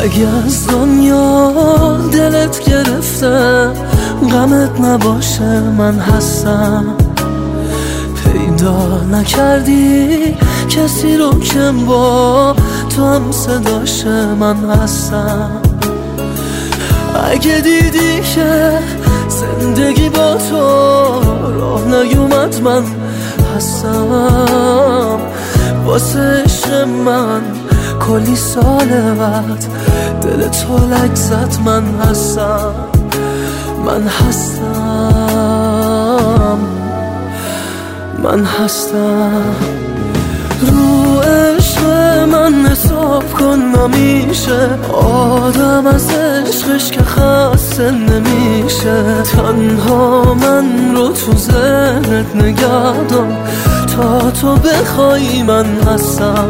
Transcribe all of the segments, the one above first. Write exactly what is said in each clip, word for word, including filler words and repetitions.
اگه از دنیا دلت گرفته غمت نباشه من هستم. پیدا نکردی کسی رو که با تو هم صداشه من هستم. اگه دیدی که زندگی با تو راه نیومد من هستم. واسه عشق من کلی سال بعد دل تو لک زد من هستم. من هستم من هستم. رو عشق من حساب کن نمیشه، آدم از عشقش که خسته نمیشه. تنها من رو تو ذهنت نگه دار تا تو بخوای من هستم.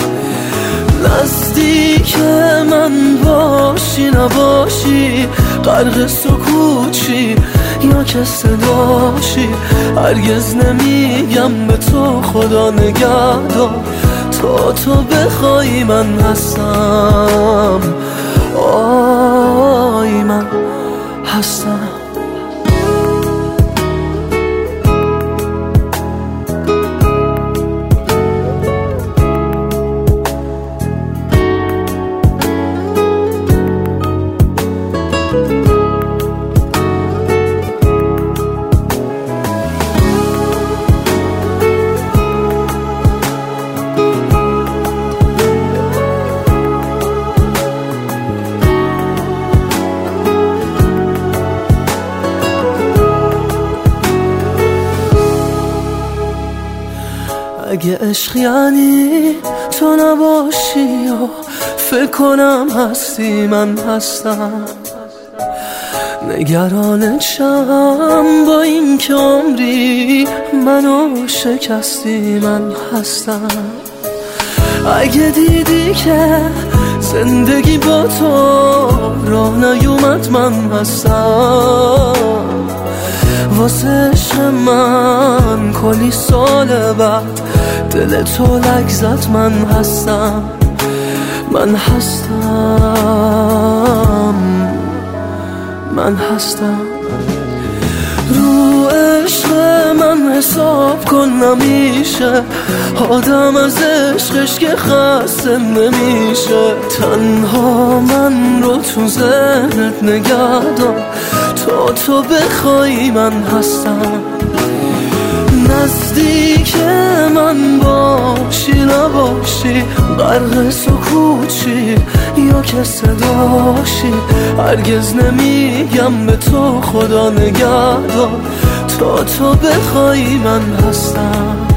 نزدیک من باشی نباشی، غرق سکوتشی یا که صداشی، هرگز نمیگم به تو خدا نگهدار تا تو بخوای من هستم. آی من هستم. اگه عشق یعنی تو نباشی یا فکر کنم هستی من هستم. نگرانت شم با این که عمری منو شکستی من هستم. اگه دیدی که زندگی با تو راه نیومد من هستم. واسه عشق من کلی سال بعد دل تو لک زد من هستم. من هستم من هستم. رو عشق من حساب کن نمیشه، آدم از عشقش که خسته نمیشه. تنها من رو تو ذهنت نگه دار تا تو بخوای من هستم. نزدیک من باشی نباشی، غرق سکوتشی یا که صداشی، هرگز نمیگم به تو خدا نگهدار تا تو بخوای من هستم.